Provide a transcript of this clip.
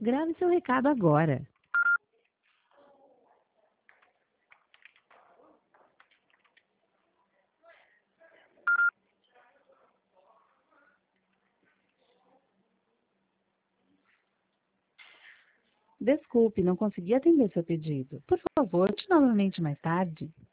Grave seu recado agora. Desculpe, não consegui atender seu pedido. Por favor, volte novamente mais tarde.